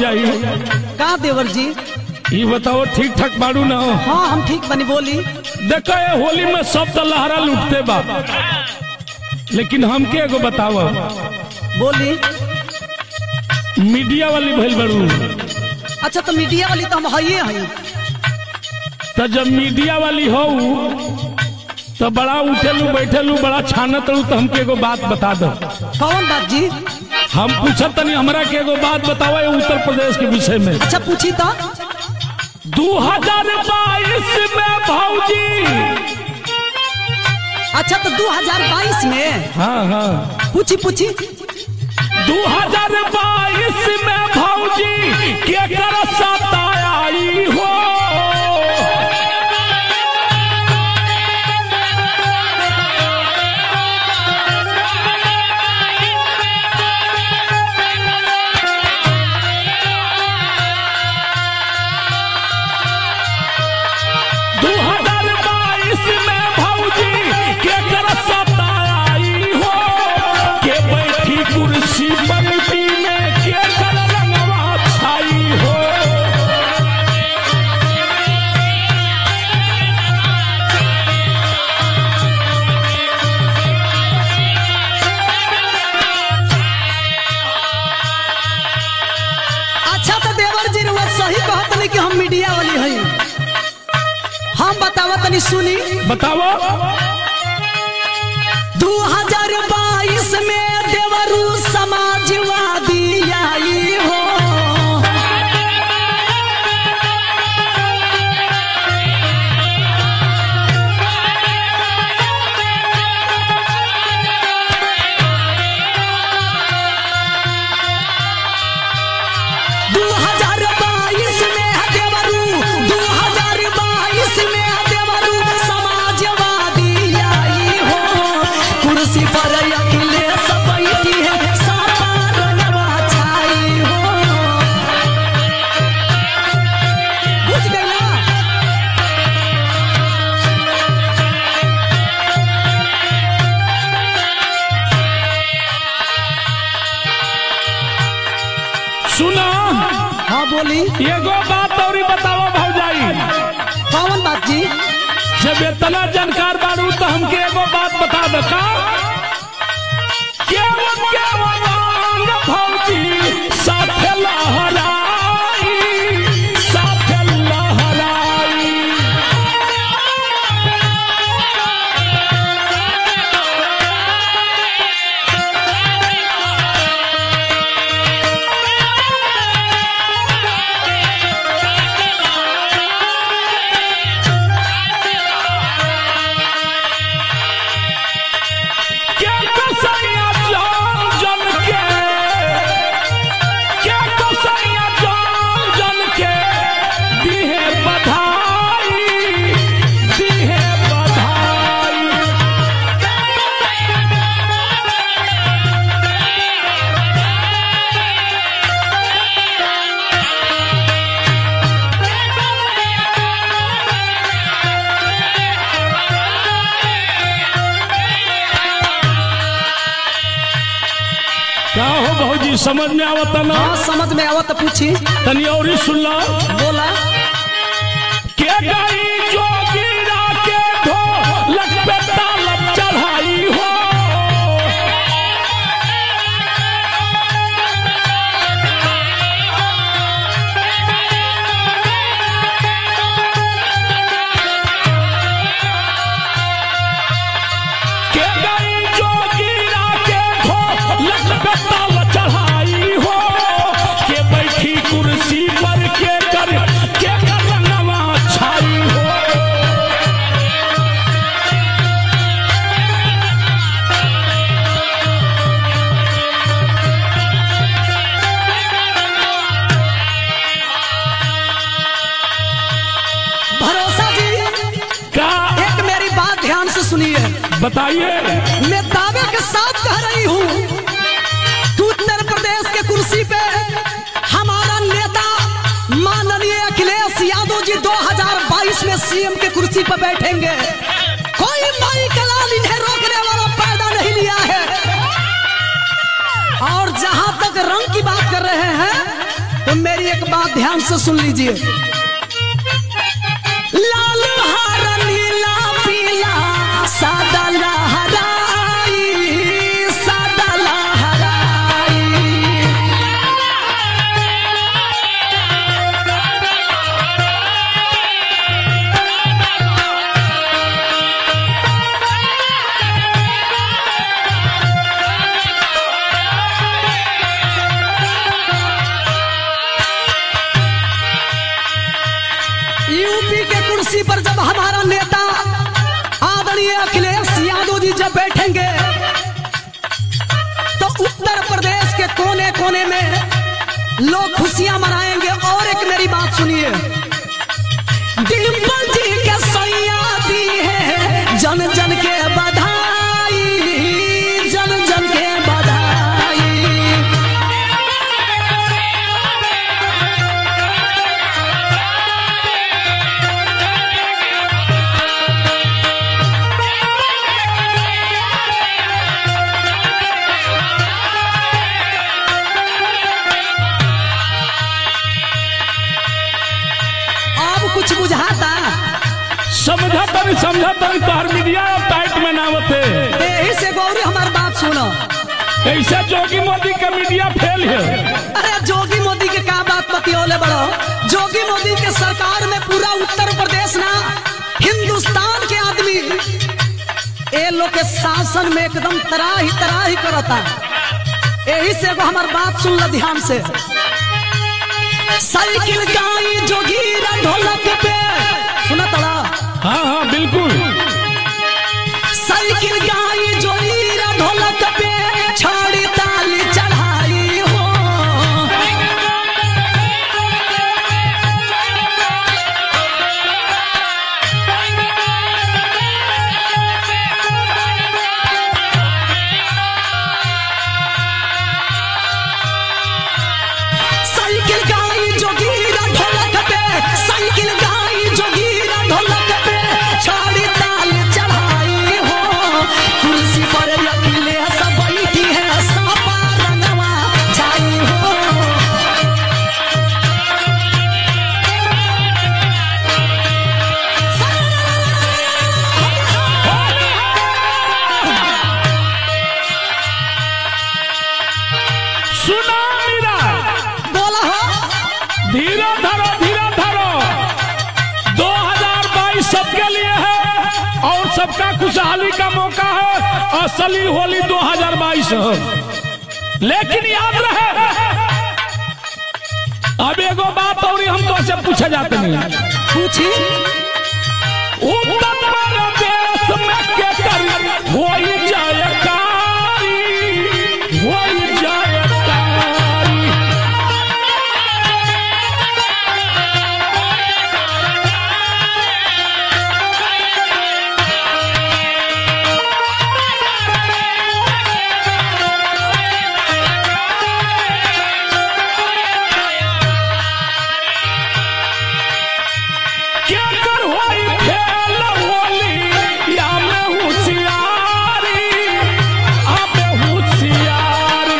भौजाई का देवर जी? ये बताओ ठीक ठाक बाड़ू ना? हाँ हम ठीक बनी। बोली। देखो ये होली में सब तो लहरा लुटते बा, लेकिन हमके एगो बताओ। बोली। मीडिया वाली भइल बड़ू। अच्छा तो मीडिया वाली तो हम है। तो जब मीडिया वाली हो तो बड़ा उठेलू बैठेलू बड़ा छानतलू, तो हमके एगो बात बता दो। कौन बात जी? हम पूछत तनी हमरा के एगो बात बताओ उत्तर प्रदेश के विषय में। अच्छा पूछी तो। 2022 में भौजी। अच्छा तो 2022 में? हाँ हाँ पूछी पूछी। 2022 में भौजी के कर सताई हो। कि हम मीडिया वाली है। हम बतावा तनी सुनी। बताओ। 2022 में देवरू समाजवादी आई हो। सुना। हाँ बोली। एगो बात और बताओ भौजाई। कौन बात जी? जब इतना जानकार बारू तो हमके एगो बात बता दो। का भौजी साथे लहराई, साथे लहराई। क्या हो भौजी समझ में आवता ना? हाँ समझ में आवत। पूछी तनी और ही सुन ला। बोला। के गई जोगिरा के ढोलक पे ताल चढ़ाई हो। के गई जोगिरा के ढोलक पे ताल चढ़ाई हो। के बैठी कुर्सी पर के कर रंगवा छाई हो। भरोसा जी का एक मेरी बात ध्यान से सुनिए। बताइए। मैं दावे के साथ कह रही हूँ कि उत्तर प्रदेश के कुर्सी पे हमारा नेता माननीय अखिलेश यादव जी 2022 में सीएम के कुर्सी पर बैठेंगे। कोई माई का लाल इन्हें रोकने वाला पैदा नहीं लिया है। और जहां तक रंग की बात कर रहे हैं तो मेरी बात ध्यान से सुन लीजिए। लाल हरा नीला पीला सादा लहराई, सादा लहराई। यूपी के कुर्सी पर जब हमारा नेता आदरणीय अखिलेश यादव जी जब बैठेंगे तो उत्तर प्रदेश के कोने कोने में लोग खुशियां मनाएंगे। और एक मेरी बात सुनिए, डिम्पल जी के सैया दी है जन जन के बधाई, जन जन के बधाई। कुछ बुझाता समझा तरी तोहर मीडिया टाइट में ना होते। यही से गौरी हमार बात सुनो, ऐसे जोगी मोदी का मीडिया फेल है। अरे जोगी मोदी के का बात बतियोले बड़ो, जोगी मोदी के सरकार में पूरा उत्तर प्रदेश ना हिंदुस्तान के आदमी ए लोग के शासन में एकदम तराही करता। यही से वो हमार बात सुन लो ध्यान से। साइकिल गाई जोगीरा ढोलक पे, सुना तड़ा? हाँ हाँ बिल्कुल। साइकिल गाई जोगीरा ढोलक पे छोड़ी ताली चढ़ाई हो। साइकिल गाई जोगीरा ढोलक पे, साइकिल गाई जोगीरा ढोलक पे छोड़ी ताल चढ़ाई हो। कुर्सी पर अखिलेश बैठी है सापा रंगवा छाई हो। सुना मेरा, बोला हो, धीरे धरो 2022 सबके लिए है और सबका खुशहाली का मौका है। असली होली 2022 है। लेकिन याद रहे, अब एगो बात और हम तो से पूछे जाते हैं, पूछी उत्तर प्रदेश में के कर होई जयकारी, होई जयकारी। क्या कर होई खेल होली या में होशियारी, आबे होशियारी।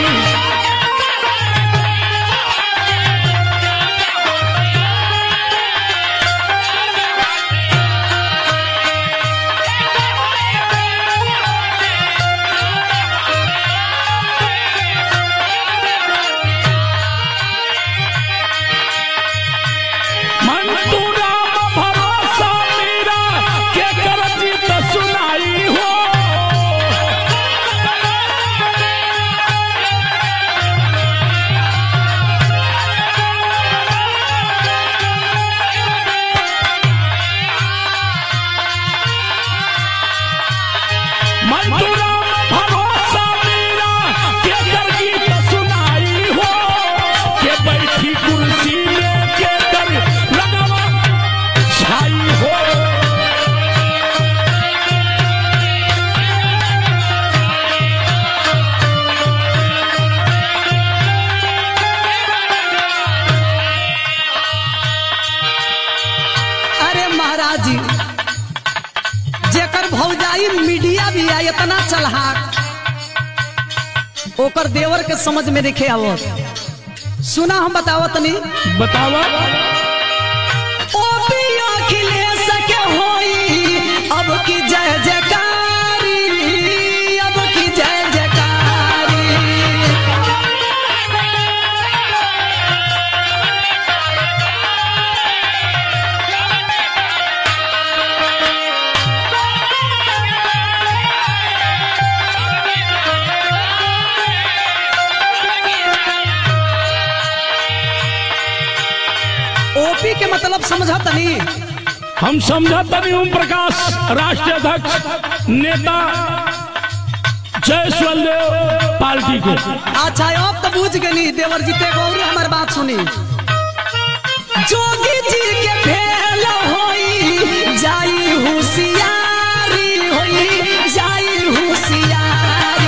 मंतूरा भरोसा मेरा के कर जीत सुनाई हो। मंतूरा भरोसा मेरा के कर जीत सुनाई हो। के बैठी कुर्सी में के कर लगवा छाई हो। अरे महाराज जी, जेकर भौजाई मीडिया भी है इतना चलहाक, ओकर देवर के समझ में देखे आवो। सुना हम बताओ तनी बतावा। ओपी अखिलेश के होई अब की जय जयकारी, अब की जय जयकारी। ओपी के मतलब समझा तनी? हम समझाता नहीं। ओम प्रकाश राष्ट्रीय अध्यक्ष नेता जय देव पार्टी के। अच्छा अब तो बुझ गई देवर जी ते गौरी हमार बात सुनी। जोगी जी के भेल होई जाई होशियारी, होई जाई होशियारी।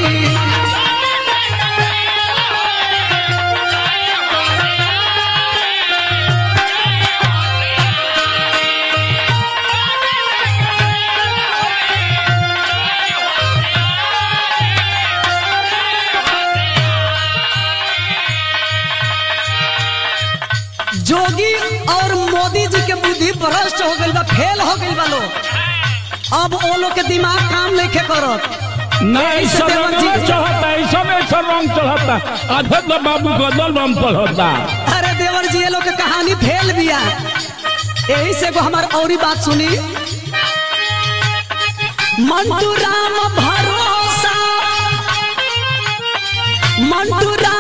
जोगी और मोदी जी के बुद्धि भ्रष्ट हो गई बा, फेल हो गई बा लोग। अब वो लोग के दिमाग काम नहीं करत। नहीं सब चढ़ता, ऐसा में सब रंग चढ़ता। आधा तो बाबू गदल बम पढ़ता। अरे देवर जी ये लोग के कहानी फेल बिया। यही से हमार औरी बात सुनी। मंटू राम भरोसा, मंटू